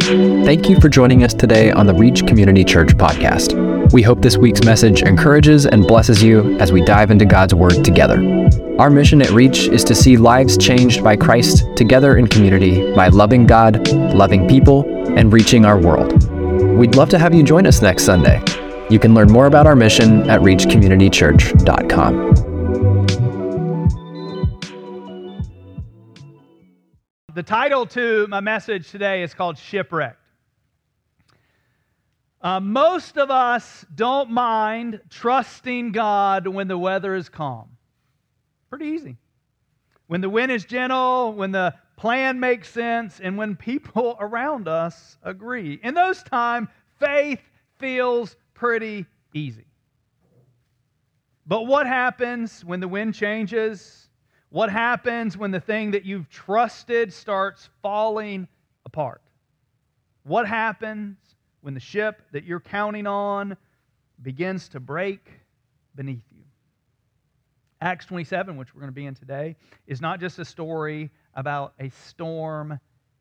Thank you for joining us today on the Reach Community Church podcast. We hope this week's message encourages and blesses you as we dive into God's Word together. Our mission at Reach is to see lives changed by Christ together in community by loving God, loving people, and reaching our world. We'd love to have you join us next Sunday. You can learn more about our mission at reachcommunitychurch.com. The title to my message today is called Shipwrecked. Most of us don't mind trusting God when the weather is calm. Pretty easy. When the wind is gentle, when the plan makes sense, and when people around us agree. In those times, faith feels pretty easy. But what happens when the wind changes? What happens when the thing that you've trusted starts falling apart? What happens when the ship that you're counting on begins to break beneath you? Acts 27, which we're going to be in today, is not just a story about a storm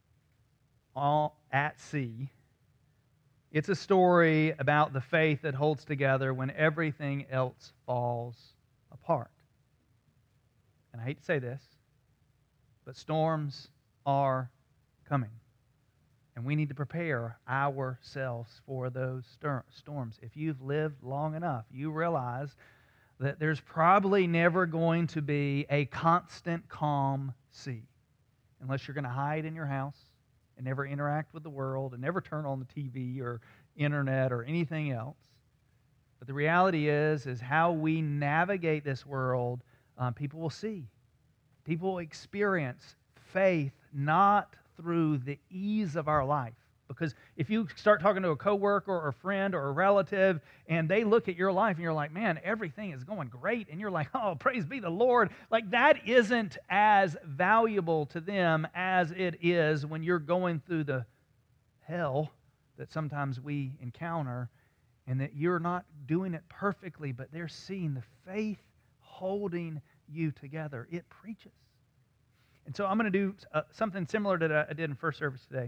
at sea. It's a story about the faith that holds together when everything else falls apart. And I hate to say this, but storms are coming. And we need to prepare ourselves for those storms. If you've lived long enough, you realize that there's probably never going to be a constant calm sea unless you're going to hide in your house and never interact with the world and never turn on the TV or internet or anything else. But the reality is how we navigate this world, people will see. People will experience faith not through the ease of our life. Because if you start talking to a coworker or a friend or a relative and they look at your life and you're like, man, everything is going great. And you're like, oh, praise be the Lord. Like that isn't as valuable to them as it is when you're going through the hell that sometimes we encounter and that you're not doing it perfectly, but they're seeing the faith holding you together. It preaches. And so I'm going to do something similar to that I did in first service today.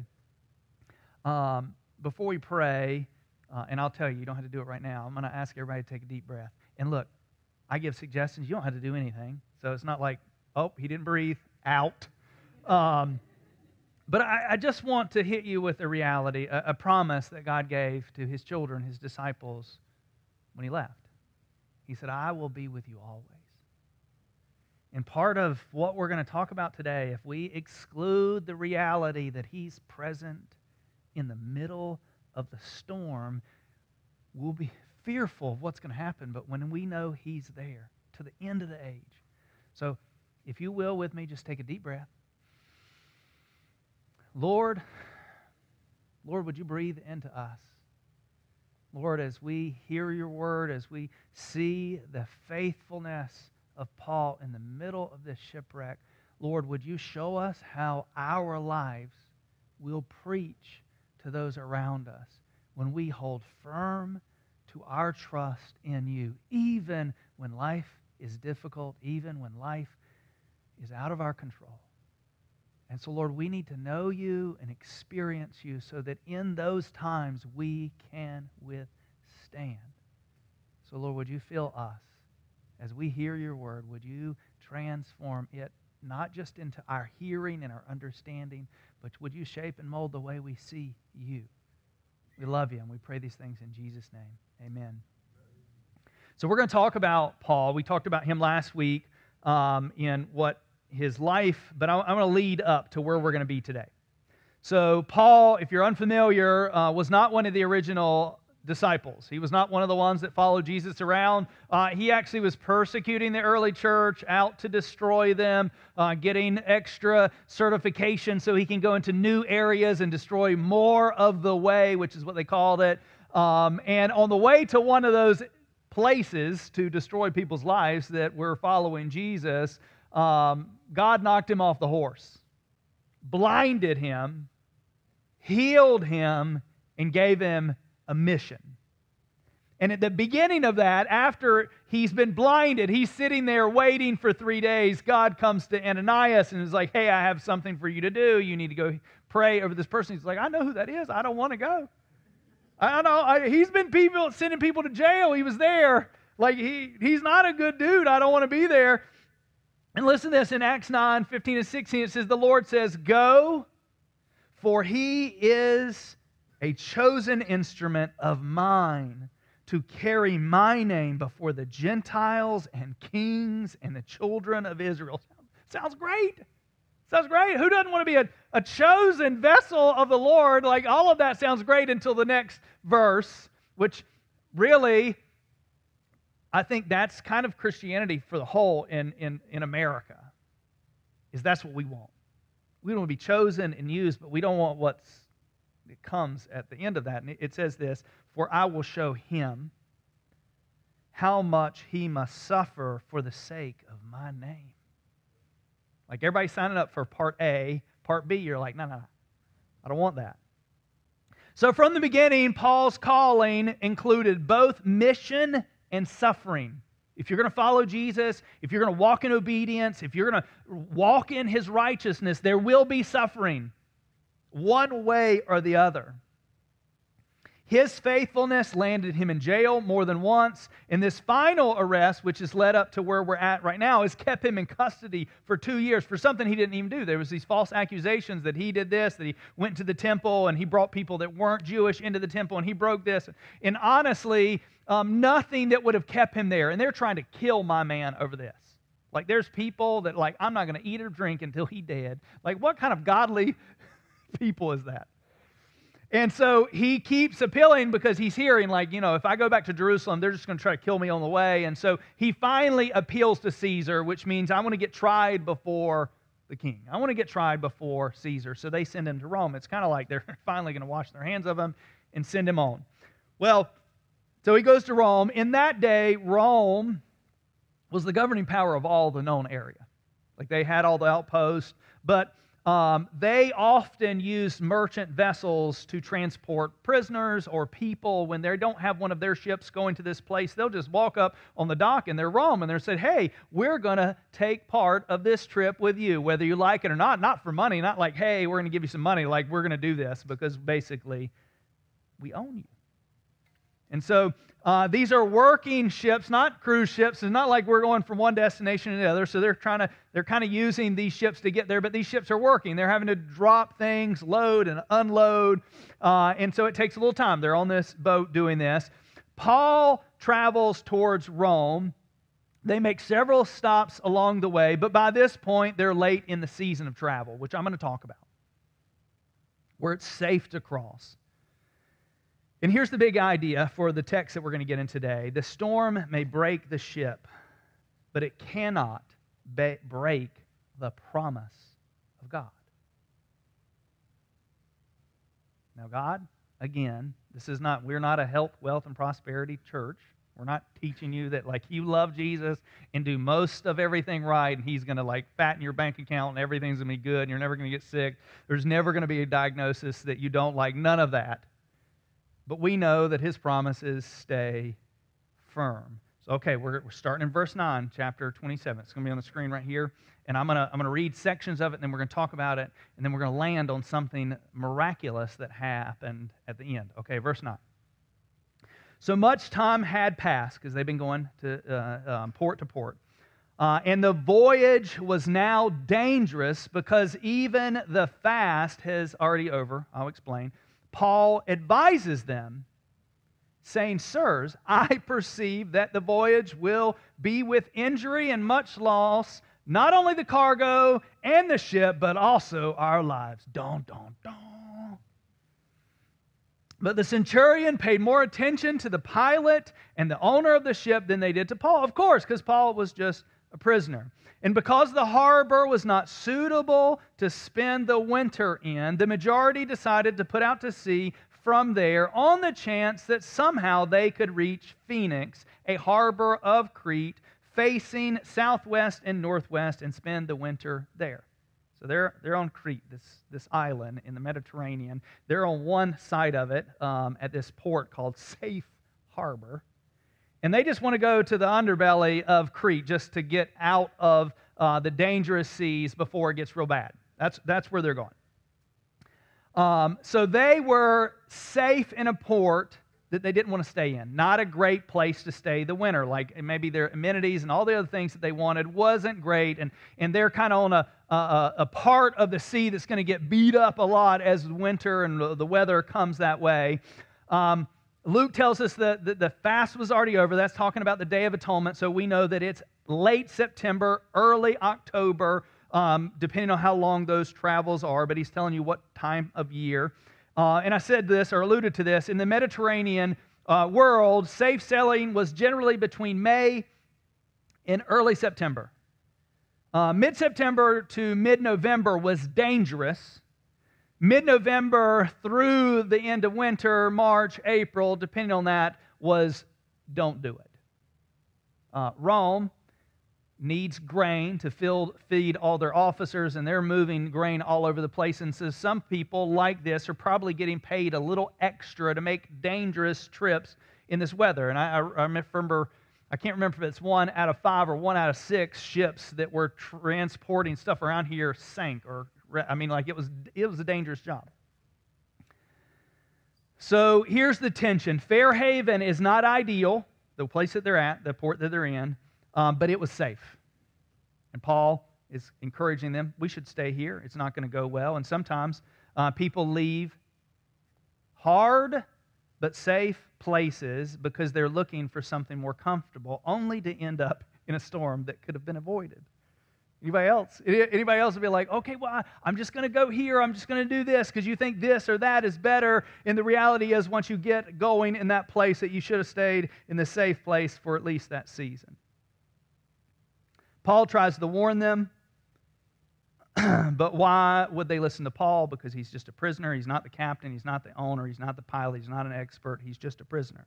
Before we pray, and I'll tell you, you don't have to do it right now. I'm going to ask everybody to take a deep breath. And look, I give suggestions. You don't have to do anything. So it's not like, oh, he didn't breathe, out. But I just want to hit you with a reality, a promise that God gave to His children, His disciples, when He left. He said, I will be with you always. And part of what we're going to talk about today, if we exclude the reality that He's present in the middle of the storm, we'll be fearful of what's going to happen. But when we know He's there to the end of the age. So if you will with me, just take a deep breath. Lord, would you breathe into us? Lord, as we hear your word, as we see the faithfulness of Paul in the middle of this shipwreck, Lord, would you show us how our lives will preach to those around us when we hold firm to our trust in you, even when life is difficult, even when life is out of our control. And so, Lord, we need to know you and experience you so that in those times we can withstand. So, Lord, would you fill us as we hear your word? Would you transform it not just into our hearing and our understanding, but would you shape and mold the way we see you? We love you and we pray these things in Jesus' name. Amen. So we're going to talk about Paul. We talked about him last week in what his life, but I'm going to lead up to where we're going to be today. So Paul, if you're unfamiliar, was not one of the original disciples. He was not one of the ones that followed Jesus around. He actually was persecuting the early church, out to destroy them, getting extra certification so he can go into new areas and destroy more of the way, which is what they called it. And on the way to one of those places to destroy people's lives that were following Jesus, God knocked him off the horse, blinded him, healed him, and gave him a mission. And at the beginning of that, after he's been blinded, he's sitting there waiting for 3 days. God comes to Ananias and is like, hey, I have something for you to do. You need to go pray over this person. He's like, I know who that is. I don't want to go. I know. He's been sending people to jail. He was there. Like, he's not a good dude. I don't want to be there. And listen to this. In Acts 9, 15 and 16, it says, the Lord says, go, for he is a chosen instrument of mine to carry my name before the Gentiles and kings and the children of Israel. Sounds great. Sounds great. Who doesn't want to be a chosen vessel of the Lord? Like, all of that sounds great until the next verse, which really, I think that's kind of Christianity for the whole in America, is that's what we want. We don't want to be chosen and used, but we don't want it comes at the end of that. And it says this, for I will show him how much he must suffer for the sake of my name. Like, everybody signing up for part A, part B, you're like, no, I don't want that. So from the beginning, Paul's calling included both mission and suffering. If you're going to follow Jesus, if you're going to walk in obedience, if you're going to walk in his righteousness, there will be suffering, one way or the other. His faithfulness landed him in jail more than once, and this final arrest, which has led up to where we're at right now, has kept him in custody for 2 years for something he didn't even do. There was these false accusations that he did this, that he went to the temple and he brought people that weren't Jewish into the temple and he broke this. And honestly, nothing that would have kept him there. And they're trying to kill my man over this. Like, there's people that, like, I'm not going to eat or drink until he's dead. Like, what kind of godly people is that? And so he keeps appealing because he's hearing, like, if I go back to Jerusalem, they're just going to try to kill me on the way. And so he finally appeals to Caesar, which means I want to get tried before the king. I want to get tried before Caesar. So they send him to Rome. It's kind of like they're finally going to wash their hands of him and send him on. Well, so he goes to Rome. In that day, Rome was the governing power of all the known area. Like, they had all the outposts, but they often use merchant vessels to transport prisoners or people. When they don't have one of their ships going to this place, they'll just walk up on the dock in their Rome and they're said, hey, we're going to take part of this trip with you, whether you like it or not for money, not like, hey, we're going to give you some money, like we're going to do this, because basically we own you. And so these are working ships, not cruise ships. It's not like we're going from one destination to the other. So they're kind of using these ships to get there, but these ships are working. They're having to drop things, load and unload. And so it takes a little time. They're on this boat doing this. Paul travels towards Rome. They make several stops along the way, but by this point, they're late in the season of travel, which I'm going to talk about, where it's safe to cross. And here's the big idea for the text that we're going to get in today. The storm may break the ship, but it cannot break the promise of God. Now, God, again, we're not a health, wealth, and prosperity church. We're not teaching you that, like, you love Jesus and do most of everything right, and he's going to, like, fatten your bank account and everything's going to be good and you're never going to get sick. There's never going to be a diagnosis that you don't like. None of that. But we know that his promises stay firm. So, okay, we're starting in verse 9, chapter 27. It's going to be on the screen right here. And I'm going to read sections of it, and then we're going to talk about it, and then we're going to land on something miraculous that happened at the end. Okay, verse 9. So much time had passed, because they've been going to port to port. And the voyage was now dangerous because even the fast is already over. I'll explain. Paul advises them, saying, sirs, I perceive that the voyage will be with injury and much loss, not only the cargo and the ship, but also our lives. Don, don, don. But the centurion paid more attention to the pilot and the owner of the ship than they did to Paul. Of course, because Paul was just a prisoner. And because the harbor was not suitable to spend the winter in, the majority decided to put out to sea from there on the chance that somehow they could reach Phoenix, a harbor of Crete, facing southwest and northwest, and spend the winter there. So they're on Crete, this island in the Mediterranean. They're on one side of it at this port called Safe harbor. And they just want to go to the underbelly of Crete just to get out of the dangerous seas before it gets real bad. That's where they're going. So they were safe in a port that they didn't want to stay in. Not a great place to stay the winter. Like maybe their amenities and all the other things that they wanted wasn't great. And they're kind of on a part of the sea that's going to get beat up a lot as winter and the weather comes that way. Luke tells us that the fast was already over. That's talking about the Day of Atonement. So we know that it's late September, early October, depending on how long those travels are. But he's telling you what time of year. And I said this, or alluded to this, in the Mediterranean world, safe sailing was generally between May and early September. Mid-September to mid-November was dangerous. Mid-November through the end of winter, March, April, depending on that, was don't do it. Rome needs grain to feed all their officers, and they're moving grain all over the place. And so some people like this are probably getting paid a little extra to make dangerous trips in this weather. And I remember, I can't remember if it's 1 out of 5 or 1 out of 6 ships that were transporting stuff around here sank, or it was a dangerous job. So here's the tension. Fairhaven is not ideal, the place that they're at, the port that they're in, but it was safe. And Paul is encouraging them, we should stay here. It's not going to go well. And sometimes people leave hard but safe places because they're looking for something more comfortable, only to end up in a storm that could have been avoided. Anybody else? Anybody else would be like, okay, well, I'm just going to go here. I'm just going to do this because you think this or that is better. And the reality is once you get going in that place that you should have stayed in the safe place for at least that season. Paul tries to warn them, but why would they listen to Paul? Because he's just a prisoner. He's not the captain. He's not the owner. He's not the pilot. He's not an expert. He's just a prisoner.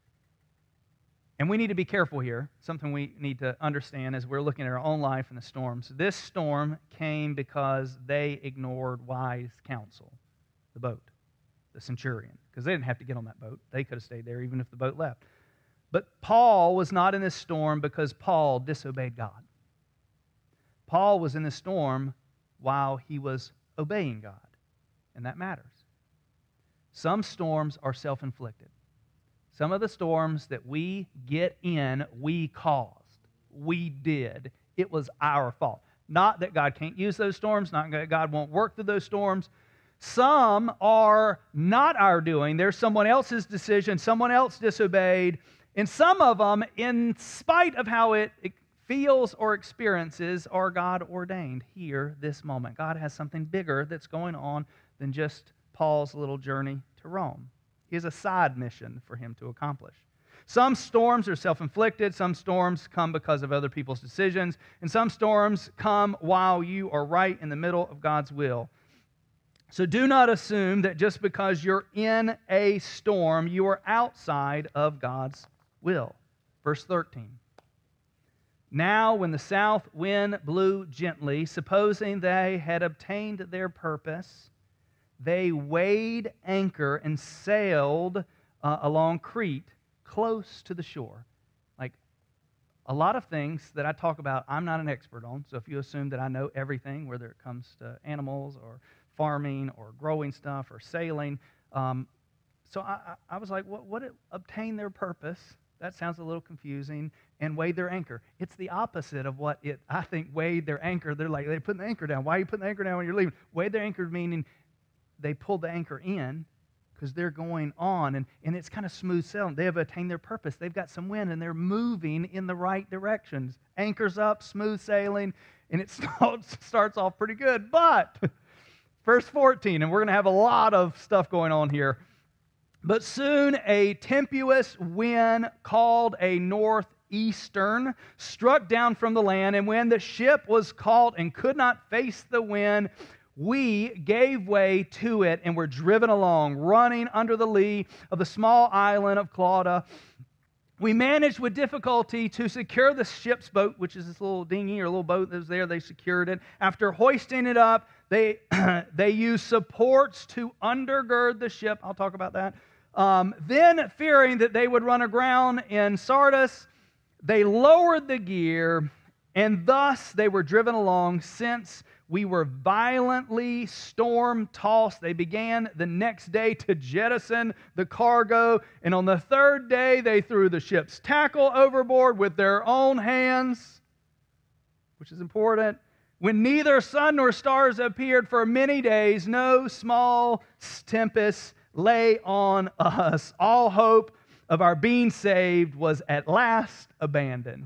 And we need to be careful here. Something we need to understand as we're looking at our own life and the storms. This storm came because they ignored wise counsel, the boat, the centurion, because they didn't have to get on that boat. They could have stayed there even if the boat left. But Paul was not in this storm because Paul disobeyed God. Paul was in the storm while he was obeying God, and that matters. Some storms are self-inflicted. Some of the storms that we get in, we caused. We did. It was our fault. Not that God can't use those storms, not that God won't work through those storms. Some are not our doing. There's someone else's decision, someone else disobeyed, and some of them, in spite of how it feels or experiences, are God ordained here, this moment. God has something bigger that's going on than just Paul's little journey to Rome. He has a side mission for him to accomplish. Some storms are self-inflicted, some storms come because of other people's decisions, and some storms come while you are right in the middle of God's will. So do not assume that just because you're in a storm, you are outside of God's will. Verse 13. Now when the south wind blew gently, supposing they had obtained their purpose, they weighed anchor and sailed along Crete, close to the shore. Like a lot of things that I talk about, I'm not an expert on. So if you assume that I know everything, whether it comes to animals or farming or growing stuff or sailing, so I was like, what obtain their purpose? That sounds a little confusing. And weighed their anchor. It's the opposite of what I think weighed their anchor. They're like, they're putting the anchor down. Why are you putting the anchor down when you're leaving? Weighed their anchor meaning they pulled the anchor in because they're going on, and it's kind of smooth sailing. They have attained their purpose. They've got some wind, and they're moving in the right directions. Anchor's up, smooth sailing, and it starts off pretty good. But, verse 14, and we're going to have a lot of stuff going on here. But soon a tempestuous wind called a northeastern struck down from the land, and when the ship was caught and could not face the wind, we gave way to it and were driven along, running under the lee of the small island of Clauda. We managed with difficulty to secure the ship's boat, which is this little dinghy or little boat that was there. They secured it. After hoisting it up, they used supports to undergird the ship. I'll talk about that. Then, fearing that they would run aground in Sardis, they lowered the gear, and thus they were driven along. Since we were violently storm-tossed, they began the next day to jettison the cargo, and on the third day they threw the ship's tackle overboard with their own hands, which is important. When neither sun nor stars appeared for many days, no small tempest lay on us. All hope of our being saved was at last abandoned.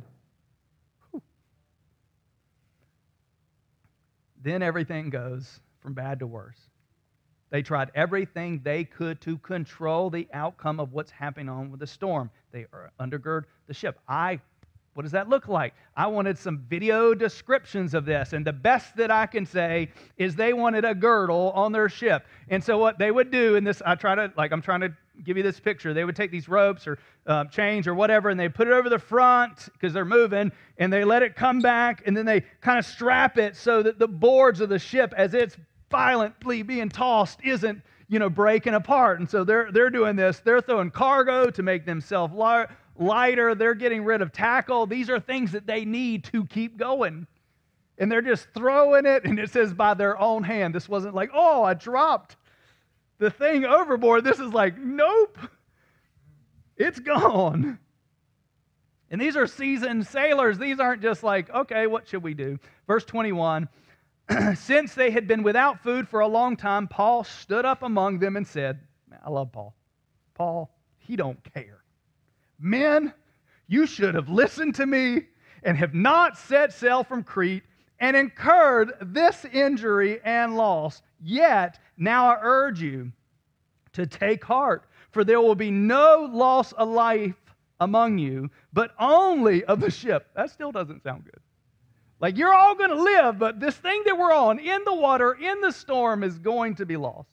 Then everything goes from bad to worse. They tried everything they could to control the outcome of what's happening on with the storm. They undergird the ship. What does that look like? I wanted some video descriptions of this, and the best that I can say is they wanted a girdle on their ship. And so what they would do in this, I'm trying to give you this picture. They would take these ropes or chains or whatever, and they put it over the front because they're moving, and they let it come back, and then they kind of strap it so that the boards of the ship, as it's violently being tossed, isn't breaking apart. And so they're doing this. They're throwing cargo to make themselves lighter. They're getting rid of tackle. These are things that they need to keep going. And they're just throwing it, and it says by their own hand. This wasn't like, oh, I dropped the thing overboard. This is like, nope, it's gone. And these are seasoned sailors. These aren't just like, okay, what should we do? Verse 21, since they had been without food for a long time, Paul stood up among them and said, I love Paul. Paul, he don't care. Men, you should have listened to me and have not set sail from Crete and incurred this injury and loss. Yet, now I urge you to take heart, for there will be no loss of life among you, but only of the ship. That still doesn't sound good. Like, you're all going to live, but this thing that we're on, in the water, in the storm, is going to be lost.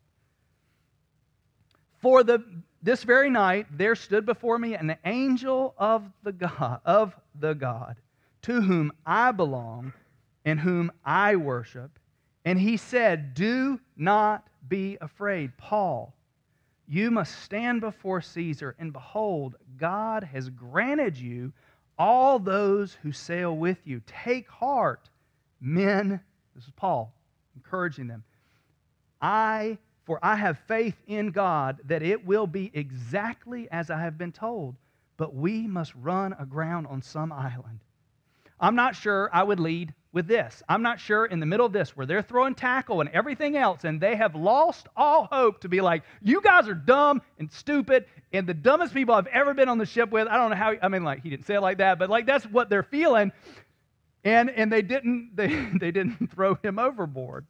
For this very night there stood before me an angel of the God to whom I belong and whom I worship. And he said, do not be afraid, Paul. You must stand before Caesar, and behold, God has granted you all those who sail with you. Take heart, men. This is Paul encouraging them. For I have faith in God that it will be exactly as I have been told, but we must run aground on some island. I'm not sure I would lead with this. I'm not sure in the middle of this, where they're throwing tackle and everything else, and they have lost all hope, to be like, you guys are dumb and stupid and the dumbest people I've ever been on the ship with. I don't know how, he didn't say it like that, but that's what they're feeling. And they didn't throw him overboard.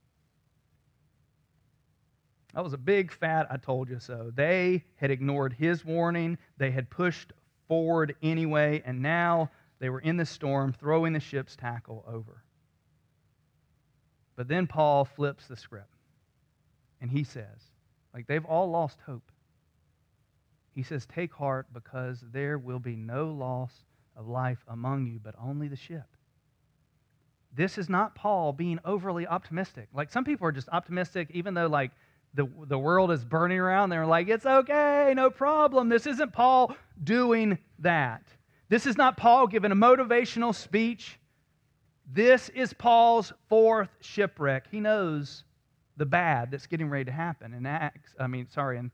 That was a big fat I told you so. They had ignored his warning. They had pushed forward anyway, and now they were in the storm, throwing the ship's tackle over. But then Paul flips the script, and he says, they've all lost hope. He says, take heart, because there will be no loss of life among you, but only the ship. This is not Paul being overly optimistic. Some people are just optimistic, even though the world is burning around. They're like, it's okay, no problem. This isn't Paul doing that. This is not Paul giving a motivational speech. This is Paul's fourth shipwreck. He knows the bad that's getting ready to happen. In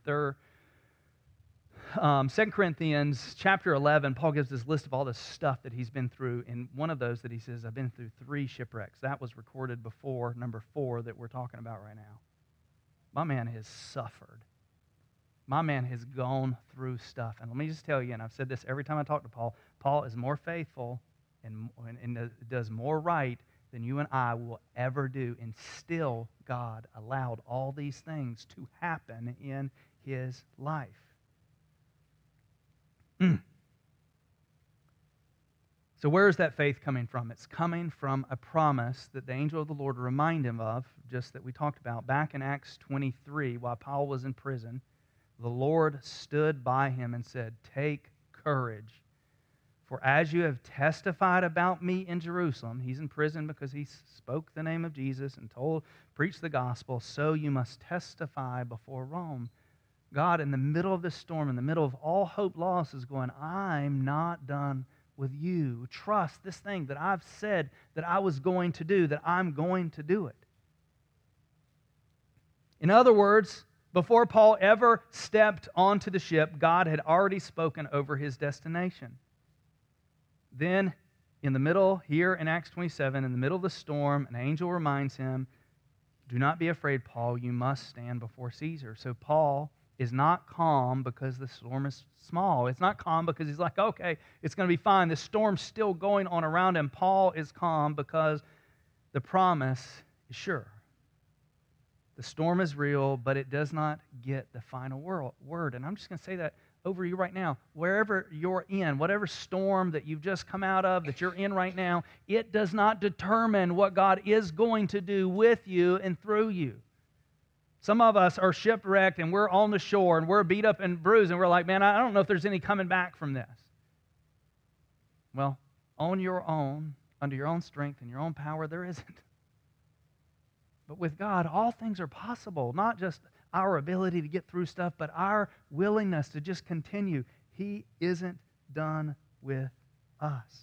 2 Corinthians chapter 11, Paul gives this list of all the stuff that he's been through. And one of those that he says, I've been through 3 shipwrecks. That was recorded before number 4 that we're talking about right now. My man has suffered. My man has gone through stuff. And let me just tell you, and I've said this every time I talk to Paul, Paul is more faithful and does more right than you and I will ever do. And still, God allowed all these things to happen in his life. So where is that faith coming from? It's coming from a promise that the angel of the Lord reminded him of, just that we talked about back in Acts 23, while Paul was in prison. The Lord stood by him and said, take courage, for as you have testified about me in Jerusalem, he's in prison because he spoke the name of Jesus and preached the gospel, so you must testify before Rome. God, in the middle of this storm, in the middle of all hope lost, is going, I'm not done with you. Trust this thing that I've said that I was going to do, that I'm going to do it. In other words, before Paul ever stepped onto the ship, God had already spoken over his destination. Then, in the middle, here in Acts 27, in the middle of the storm, an angel reminds him, do not be afraid, Paul, you must stand before Caesar. So Paul is not calm because the storm is small. It's not calm because he's like, okay, it's going to be fine. The storm's still going on around him. Paul is calm because the promise is sure. The storm is real, but it does not get the final word. And I'm just going to say that over you right now. Wherever you're in, whatever storm that you've just come out of, that you're in right now, it does not determine what God is going to do with you and through you. Some of us are shipwrecked and we're on the shore and we're beat up and bruised and we're like, man, I don't know if there's any coming back from this. Well, on your own, under your own strength and your own power, there isn't. But with God, all things are possible, not just our ability to get through stuff, but our willingness to just continue. He isn't done with us.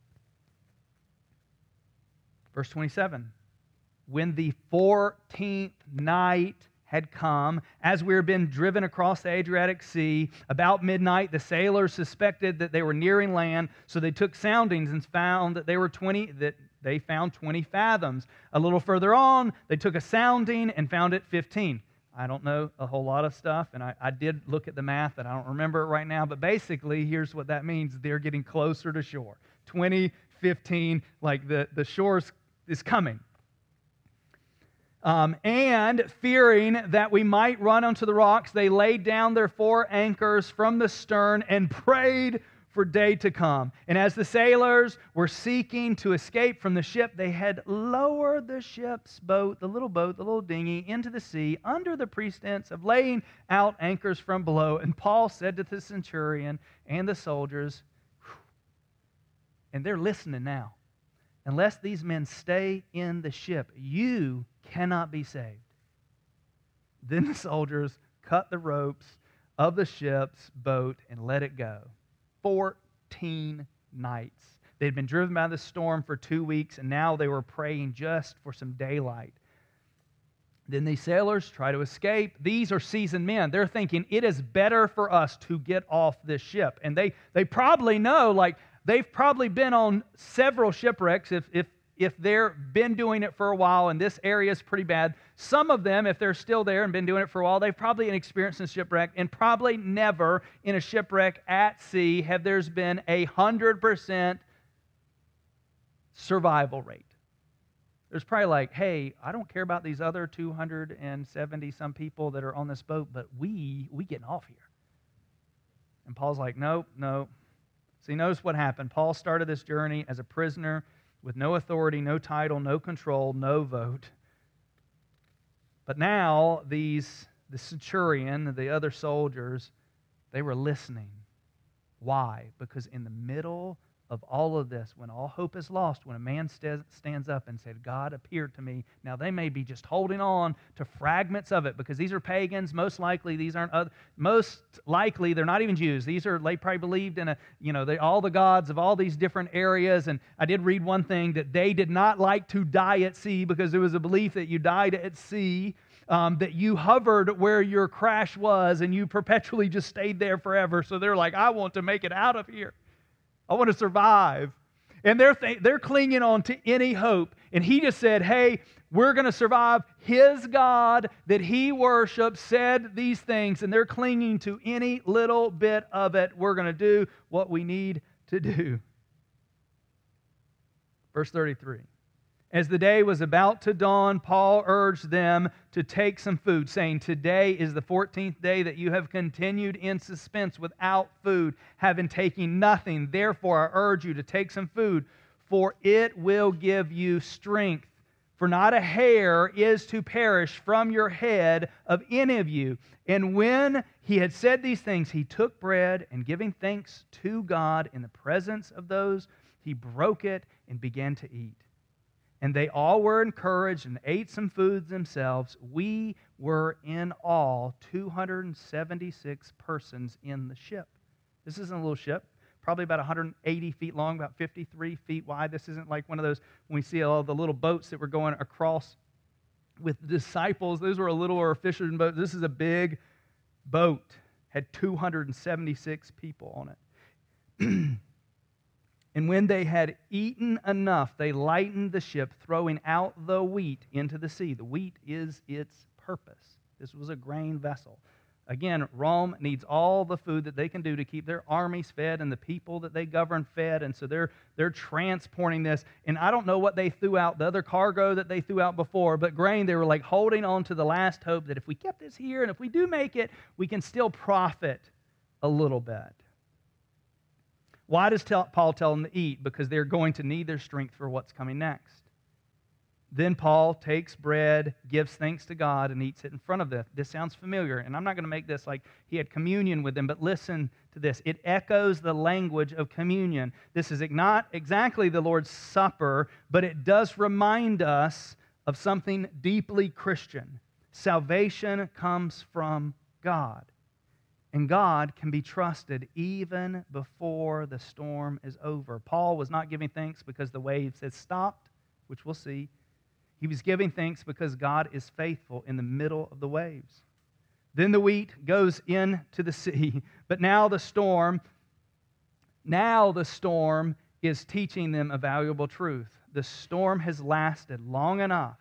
Verse 27, when the 14th night had come, as we were being driven across the Adriatic Sea, about midnight, the sailors suspected that they were nearing land, so they took soundings and found that they found 20 fathoms. A little further on, they took a sounding and found it 15. I don't know a whole lot of stuff, and I did look at the math, and I don't remember it right now, but basically, here's what that means. They're getting closer to shore. 20, 15, like the shore is coming. And fearing that we might run onto the rocks, they laid down their 4 anchors from the stern and prayed for day to come. And as the sailors were seeking to escape from the ship, they had lowered the ship's boat, the little dinghy, into the sea under the pretense of laying out anchors from below. And Paul said to the centurion and the soldiers, and they're listening now, unless these men stay in the ship, you cannot be saved. Then the soldiers cut the ropes of the ship's boat and let it go. 14 nights. They'd been driven by the storm for 2 weeks, and now they were praying just for some daylight. Then these sailors try to escape. These are seasoned men. They're thinking, it is better for us to get off this ship. And they probably know, like, they've probably been on several shipwrecks if they've been doing it for a while, and this area is pretty bad. Some of them, if they're still there and been doing it for a while, they've probably experienced a shipwreck, and probably never in a shipwreck at sea have there's been 100% survival rate. There's probably like, hey, I don't care about these other 270 some people that are on this boat, but we getting off here. And Paul's like, no. See, notice what happened. Paul started this journey as a prisoner with no authority, no title, no control, no vote. But now the centurion, the other soldiers, they were listening. Why? Because in the middle of all of this, when all hope is lost, when a man stands up and said, God appeared to me, now they may be just holding on to fragments of it because these are pagans. Most likely they're not even Jews. They probably believed in all the gods of all these different areas. And I did read one thing that they did not like to die at sea because there was a belief that you died at sea, that you hovered where your crash was and you perpetually just stayed there forever. So they're like, I want to make it out of here. I want to survive. And they're clinging on to any hope. And he just said, hey, we're going to survive. His God that he worships said these things, and they're clinging to any little bit of it. We're going to do what we need to do. Verse 33. As the day was about to dawn, Paul urged them to take some food, saying, today is the 14th day that you have continued in suspense without food, having taken nothing. Therefore, I urge you to take some food, for it will give you strength. For not a hair is to perish from your head of any of you. And when he had said these things, he took bread, and giving thanks to God in the presence of those, he broke it and began to eat. And they all were encouraged and ate some food themselves. We were in all 276 persons in the ship. This isn't a little ship, probably about 180 feet long, about 53 feet wide. This isn't like one of those, when we see all the little boats that were going across with disciples. Those were a littler fisherman boat. This is a big boat, had 276 people on it. And when they had eaten enough, they lightened the ship, throwing out the wheat into the sea. The wheat is its purpose. This was a grain vessel. Again, Rome needs all the food that they can do to keep their armies fed and the people that they govern fed, and so they're transporting this. And I don't know what they threw out, the other cargo that they threw out before, but grain, they were like holding on to the last hope that if we kept this here and if we do make it, we can still profit a little bit. Why does Paul tell them to eat? Because they're going to need their strength for what's coming next. Then Paul takes bread, gives thanks to God, and eats it in front of them. This sounds familiar, and I'm not going to make this like he had communion with them, but listen to this. It echoes the language of communion. This is not exactly the Lord's Supper, but it does remind us of something deeply Christian. Salvation comes from God. And God can be trusted even before the storm is over. Paul was not giving thanks because the waves had stopped, which we'll see. He was giving thanks because God is faithful in the middle of the waves. Then the wheat goes into the sea. But now the storm is teaching them a valuable truth. The storm has lasted long enough.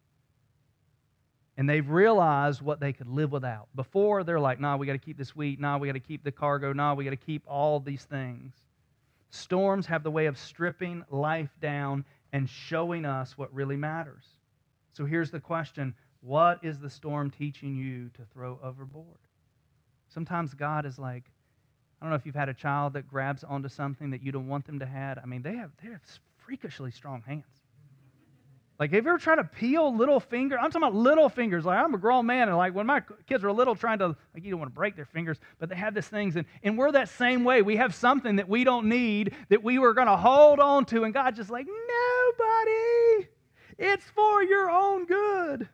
And they've realized what they could live without. Before, they're like, nah, we got to keep this wheat. Nah, we got to keep the cargo. Nah, we got to keep all these things. Storms have the way of stripping life down and showing us what really matters. So here's the question. What is the storm teaching you to throw overboard? Sometimes God is like, I don't know if you've had a child that grabs onto something that you don't want them to have. I mean, they have freakishly strong hands. Like, have you ever tried to peel little finger? I'm talking about little fingers. Like, I'm a grown man, and like when my kids are little, trying to, like, you don't want to break their fingers, but they have these things, and we're that same way. We have something that we don't need that we were going to hold on to, and God's just like, no, buddy, it's for your own good.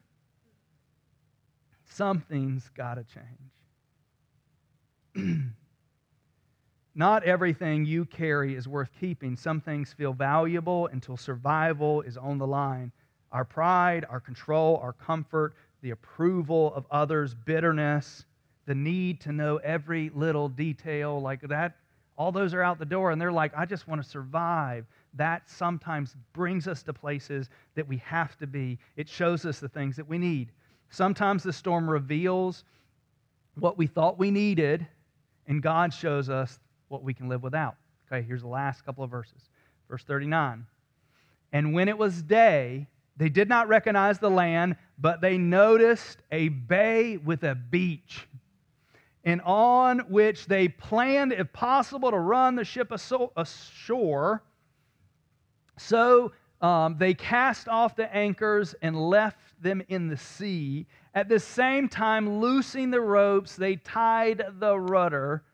Something's got to change. Not everything you carry is worth keeping. Some things feel valuable until survival is on the line. Our pride, our control, our comfort, the approval of others, bitterness, the need to know every little detail like that, all those are out the door, and they're like, I just want to survive. That sometimes brings us to places that we have to be. It shows us the things that we need. Sometimes the storm reveals what we thought we needed, and God shows us what we can live without. Okay, here's the last couple of verses. Verse 39. And when it was day, they did not recognize the land, but they noticed a bay with a beach, and on which they planned, if possible, to run the ship ashore. So they cast off the anchors and left them in the sea. At the same time, loosing the ropes, they tied the rudder.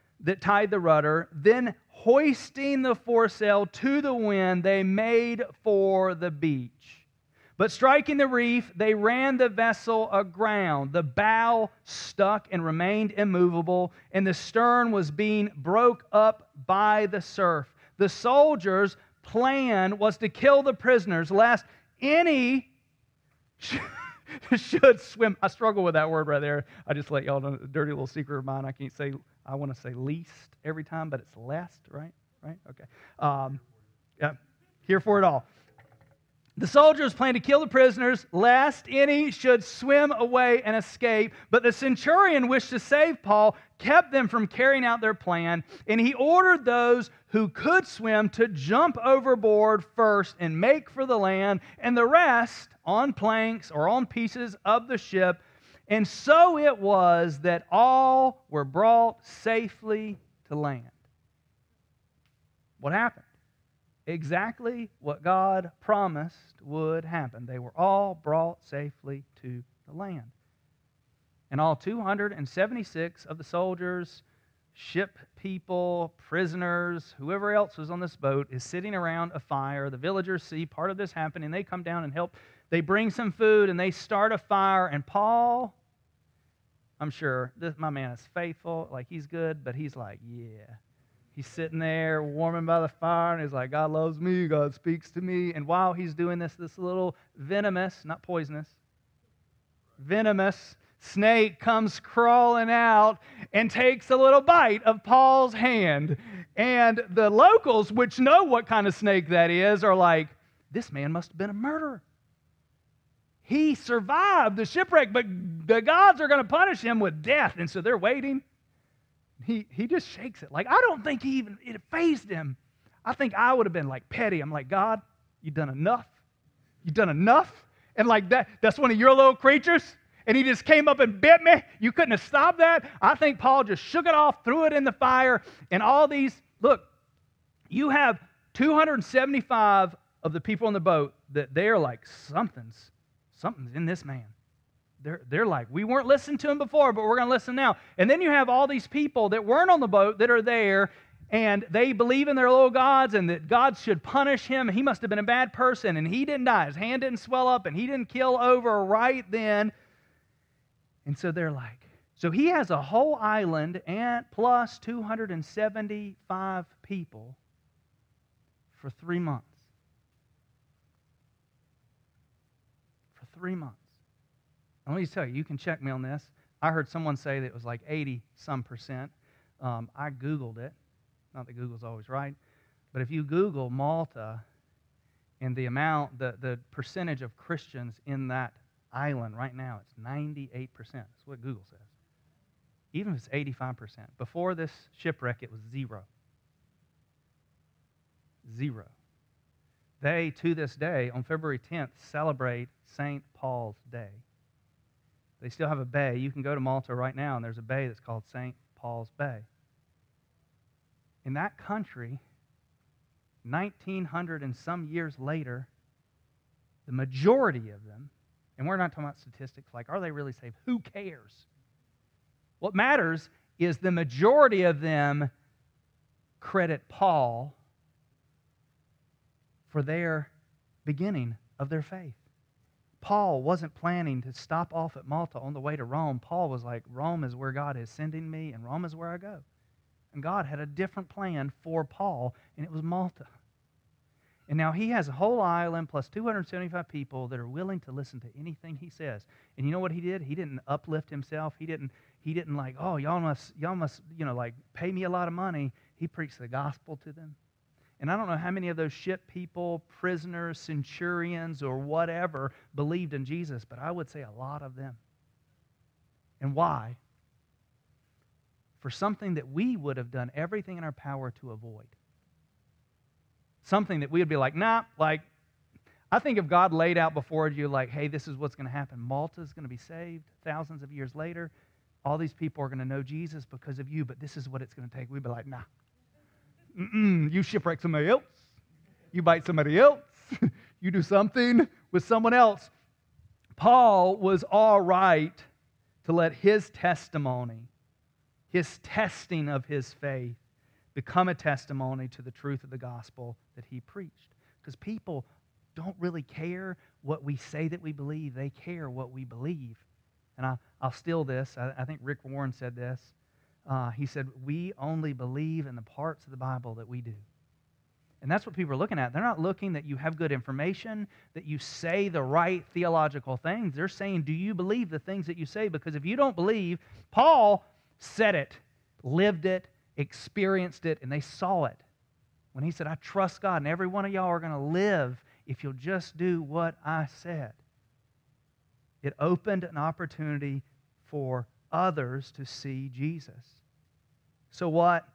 Then hoisting the foresail to the wind, they made for the beach. But striking the reef, they ran the vessel aground. The bow stuck and remained immovable, and the stern was being broke up by the surf. The soldiers' plan was to kill the prisoners, lest any should swim. I struggle with that word right there. I just let y'all know a dirty little secret of mine. I want to say least every time, but it's lest, right? Right? Okay. Yeah. Here for it all. The soldiers planned to kill the prisoners, lest any should swim away and escape. But the centurion wished to save Paul, kept them from carrying out their plan, and he ordered those who could swim to jump overboard first and make for the land, and the rest on planks or on pieces of the ship. And so it was that all were brought safely to land. What happened? Exactly what God promised would happen. They were all brought safely to the land. And all 276 of the soldiers, ship people, prisoners, whoever else was on this boat is sitting around a fire. The villagers see part of this happening. They come down and help. They bring some food and they start a fire. And Paul I'm sure my man is faithful, like he's good, but he's like, yeah. He's sitting there warming by the fire, and he's like, God loves me, God speaks to me. And while he's doing this little venomous, not poisonous, venomous snake comes crawling out and takes a little bite of Paul's hand. And the locals, which know what kind of snake that is, are like, this man must have been a murderer. He survived the shipwreck, but the gods are going to punish him with death. And so they're waiting. He just shakes it. Like, I don't think it fazed him. I think I would have been like petty. I'm like, God, you've done enough. You've done enough. And like that's one of your little creatures. And he just came up and bit me. You couldn't have stopped that. I think Paul just shook it off, threw it in the fire. And all these, look, you have 275 of the people on the boat that they're like, something's in this man. They're like, we weren't listening to him before, but we're going to listen now. And then you have all these people that weren't on the boat that are there, and they believe in their little gods and that God should punish him. He must have been a bad person, and he didn't die. His hand didn't swell up, and he didn't kill over right then. And so they're like, so he has a whole island and plus 275 people for 3 months. For 3 months. And let me tell you, you can check me on this. I heard someone say that it was like 80-some%. I Googled it. Not that Google's always right. But if you Google Malta and the amount, the percentage of Christians in that island right now, it's 98%. That's what Google says. Even if it's 85%. Before this shipwreck, it was 0. 0. They, to this day, on February 10th, celebrate St. Paul's Day. They still have a bay. You can go to Malta right now, and there's a bay that's called St. Paul's Bay. In that country, 1,900 and some years later, the majority of them, and we're not talking about statistics like, are they really saved? Who cares? What matters is the majority of them credit Paul for their beginning of their faith. Paul wasn't planning to stop off at Malta on the way to Rome. Paul was like, Rome is where God is sending me, and Rome is where I go. And God had a different plan for Paul, and it was Malta. And now he has a whole island plus 275 people that are willing to listen to anything he says. And you know what he did? He didn't uplift himself. He didn't like, oh, y'all must, like pay me a lot of money. He preached the gospel to them. And I don't know how many of those ship people, prisoners, centurions, or whatever believed in Jesus, but I would say a lot of them. And why? For something that we would have done everything in our power to avoid. Something that we would be like, nah, like, I think if God laid out before you, like, hey, this is what's going to happen. Malta's going to be saved thousands of years later. All these people are going to know Jesus because of you, but this is what it's going to take. We'd be like, nah. You shipwreck somebody else. You bite somebody else. You do something with someone else. Paul was all right to let his testimony, his testing of his faith, become a testimony to the truth of the gospel that he preached. Because people don't really care what we say that we believe. They care what we believe. And I'll steal this. I think Rick Warren said this. He said, we only believe in the parts of the Bible that we do. And that's what people are looking at. They're not looking that you have good information, that you say the right theological things. They're saying, do you believe the things that you say? Because if you don't believe, Paul said it, lived it, experienced it, and they saw it. When he said, I trust God, and every one of y'all are going to live if you'll just do what I said. It opened an opportunity for others to see Jesus. So what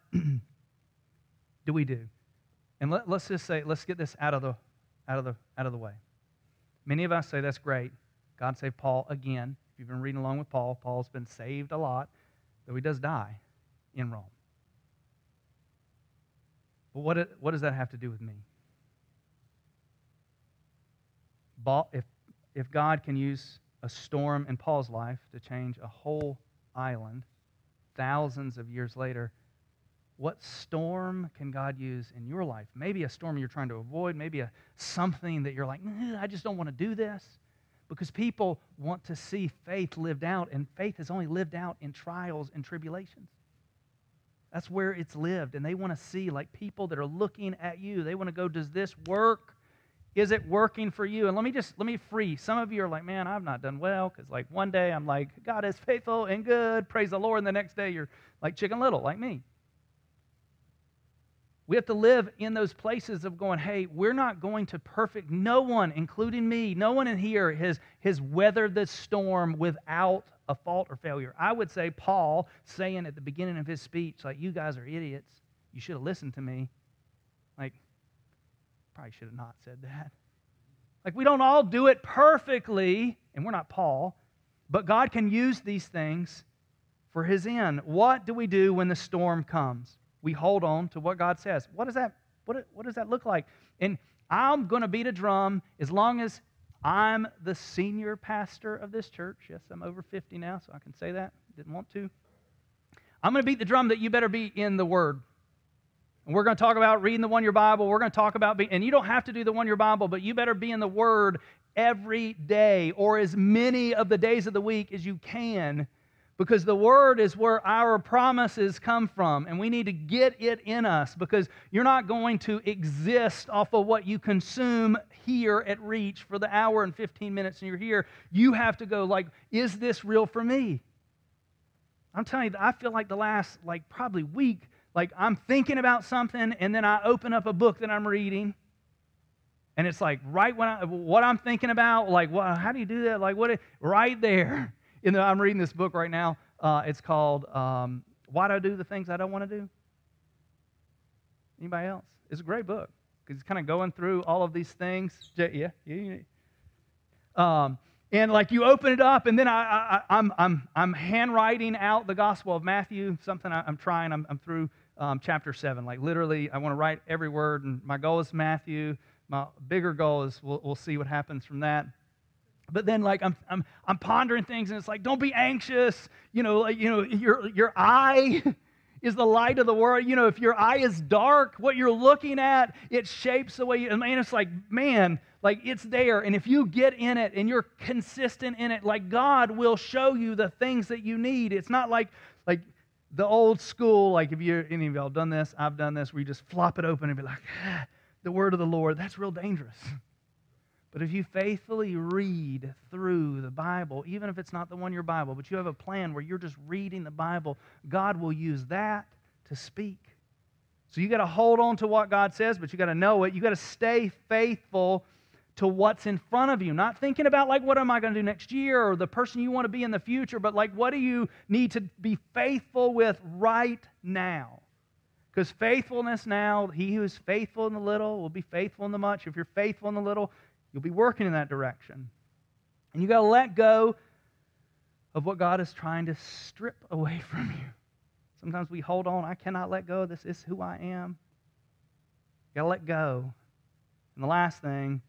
do we do? And let's just say, let's get this out of the way. Many of us say that's great. God saved Paul again. If you've been reading along with Paul, Paul's been saved a lot, though he does die in Rome. But what does that have to do with me? If God can use a storm in Paul's life to change a whole island thousands of years later, what storm can God use in your life? Maybe a storm you're trying to avoid, maybe something that you're like, I just don't want to do this. Because people want to see faith lived out, and faith is only lived out in trials and tribulations. That's where it's lived, and they want to see, like, people that are looking at you. They want to go, does this work? Is it working for you? And let me free. Some of you are like, man, I've not done well, because like one day I'm like, God is faithful and good, praise the Lord, and the next day you're like Chicken Little, like me. We have to live in those places of going, hey, we're not going to perfect. No one, including me, no one in here has weathered this storm without a fault or failure. I would say Paul saying at the beginning of his speech, like, you guys are idiots. You should have listened to me. Like, probably should have not said that. Like, we don't all do it perfectly, and we're not Paul, but God can use these things for His end. What do we do when the storm comes? We hold on to what God says. What does that look like? And I'm going to beat a drum as long as I'm the senior pastor of this church. Yes, I'm over 50 now, so I can say that. Didn't want to. I'm going to beat the drum that you better be in the Word. And we're going to talk about reading the one-year Bible. We're going to talk about and you don't have to do the one-year Bible, but you better be in the Word every day or as many of the days of the week as you can, because the Word is where our promises come from, and we need to get it in us, because you're not going to exist off of what you consume here at Reach for the hour and 15 minutes and you're here. You have to go, like, is this real for me? I'm telling you, I feel like the last, like, probably week, like, I'm thinking about something, and then I open up a book that I'm reading, and it's like right when what I'm thinking about, like, how do you do that? Like, right there. I'm reading this book right now. It's called Why Do I Do the Things I Don't Want to Do? Anybody else? It's a great book because it's kind of going through all of these things. Yeah. And like you open it up, and then I'm handwriting out the Gospel of Matthew. Something I'm trying. I'm through chapter 7. Like literally, I want to write every word. And my goal is Matthew. My bigger goal is we'll see what happens from that. But then, like, I'm pondering things, and it's like, don't be anxious. Your eye is the light of the world. If your eye is dark, what you're looking at, it shapes the way you. And it's like, man, like it's there. And if you get in it and you're consistent in it, like God will show you the things that you need. It's not like the old school. Like if any of y'all done this, I've done this, where you just flop it open and be like, the word of the Lord. That's real dangerous. But if you faithfully read through the Bible, even if it's not the one-year Bible, but you have a plan where you're just reading the Bible, God will use that to speak. So you got to hold on to what God says, but you got to know it. You got to stay faithful to what's in front of you. Not thinking about, like, what am I going to do next year, or the person you want to be in the future, but like, what do you need to be faithful with right now? Because faithfulness now, he who is faithful in the little will be faithful in the much. If you're faithful in the little, you'll be working in that direction. And you got to let go of what God is trying to strip away from you. Sometimes we hold on. I cannot let go. This is who I am. You got to let go. And the last thing,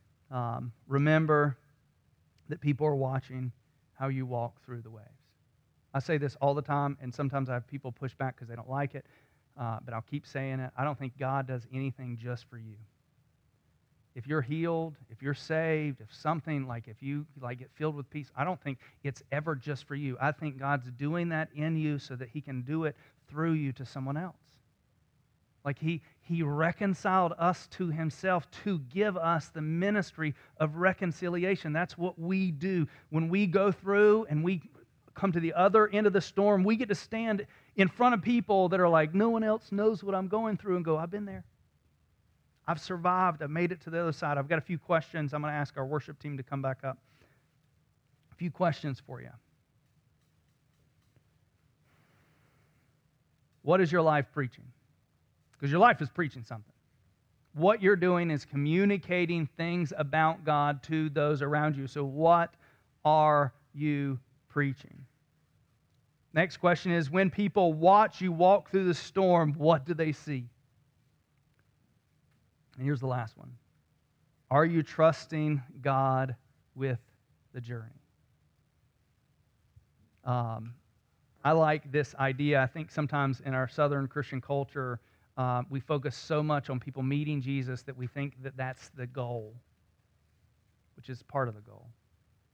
remember that people are watching how you walk through the waves. I say this all the time, and sometimes I have people push back because they don't like it, but I'll keep saying it. I don't think God does anything just for you. If you're healed, if you're saved, if something, like if you get filled with peace, I don't think it's ever just for you. I think God's doing that in you so that He can do it through you to someone else. Like He reconciled us to Himself to give us the ministry of reconciliation. That's what we do. When we go through and we come to the other end of the storm, we get to stand in front of people that are like, no one else knows what I'm going through, and go, I've been there. I've survived. I've made it to the other side. I've got a few questions. I'm going to ask our worship team to come back up. A few questions for you. What is your life preaching? Because your life is preaching something. What you're doing is communicating things about God to those around you. So what are you preaching? Next question is, when people watch you walk through the storm, what do they see? And here's the last one. Are you trusting God with the journey? I like this idea. I think sometimes in our Southern Christian culture, we focus so much on people meeting Jesus that we think that that's the goal, which is part of the goal.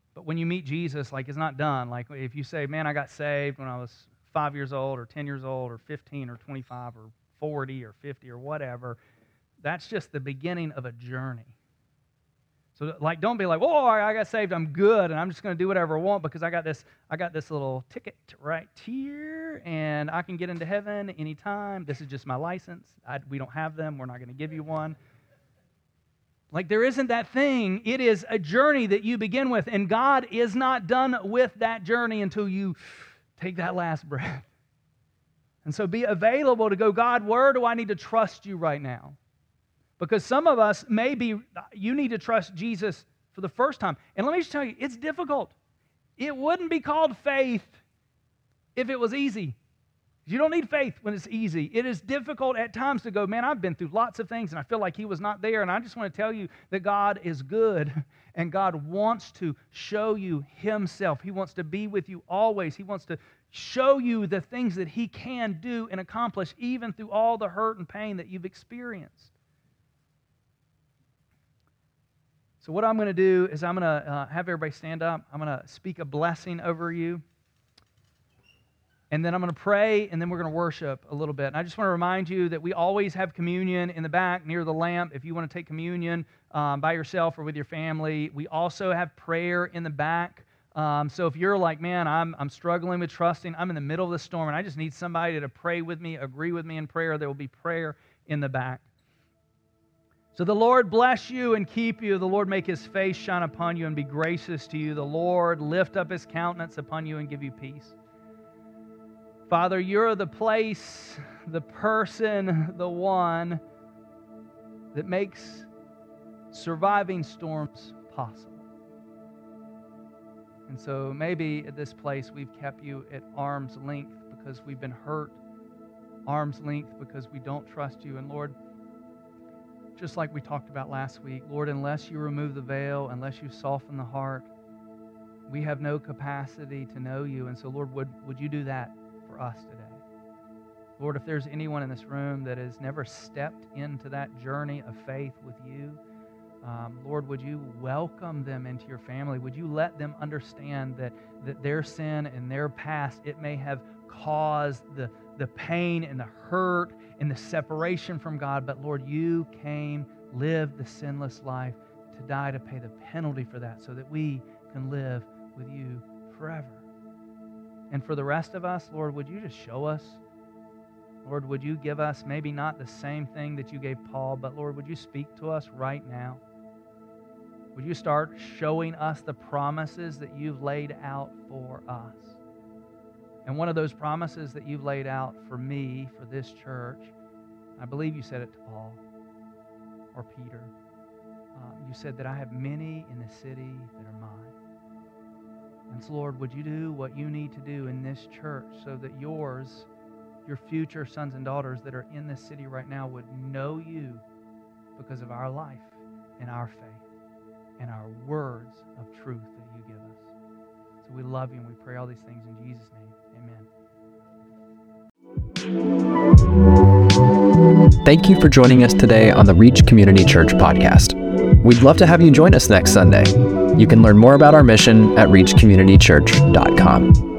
But when you meet Jesus, like, it's not done. Like, if you say, man, I got saved when I was 5 years old or 10 years old or 15 or 25 or 40 or 50 or whatever, that's just the beginning of a journey. So, like, don't be like, oh, I got saved, I'm good, and I'm just going to do whatever I want because I got this little ticket right here, and I can get into heaven anytime. This is just my license. We don't have them. We're not going to give you one. Like, there isn't that thing. It is a journey that you begin with, and God is not done with that journey until you take that last breath. And so be available to go, God, where do I need to trust you right now? Because some of us, maybe you need to trust Jesus for the first time. And let me just tell you, it's difficult. It wouldn't be called faith if it was easy. You don't need faith when it's easy. It is difficult at times to go, man, I've been through lots of things and I feel like He was not there. And I just want to tell you that God is good and God wants to show you Himself. He wants to be with you always. He wants to show you the things that He can do and accomplish even through all the hurt and pain that you've experienced. So what I'm going to do is I'm going to have everybody stand up. I'm going to speak a blessing over you. And then I'm going to pray, and then we're going to worship a little bit. And I just want to remind you that we always have communion in the back near the lamp if you want to take communion by yourself or with your family. We also have prayer in the back. So if you're like, man, I'm struggling with trusting, I'm in the middle of the storm, and I just need somebody to pray with me, agree with me in prayer, there will be prayer in the back. So the Lord bless you and keep you. The Lord make His face shine upon you and be gracious to you. The Lord lift up His countenance upon you and give you peace. Father, you're the place, the person, the one that makes surviving storms possible. And so maybe at this place we've kept you at arm's length because we've been hurt, arm's length because we don't trust you. And Lord, just like we talked about last week, Lord, unless you remove the veil, unless you soften the heart, we have no capacity to know you. And so, Lord, would you do that for us today? Lord, if there's anyone in this room that has never stepped into that journey of faith with you, Lord, would you welcome them into your family? Would you let them understand that their sin and their past, it may have caused the pain and the hurt and the separation from God, but Lord, you came, lived the sinless life to die to pay the penalty for that so that we can live with you forever. And for the rest of us, Lord, would you just show us? Lord, would you give us maybe not the same thing that you gave Paul, but Lord, would you speak to us right now? Would you start showing us the promises that you've laid out for us? And one of those promises that you've laid out for me, for this church, I believe you said it to Paul or Peter. You said that I have many in the city that are mine. And so, Lord, would you do what you need to do in this church so that your future sons and daughters that are in this city right now would know you because of our life and our faith and our words of truth that you give us. So we love you and we pray all these things in Jesus' name. Amen. Thank you for joining us today on the Reach Community Church podcast. We'd love to have you join us next Sunday. You can learn more about our mission at reachcommunitychurch.com.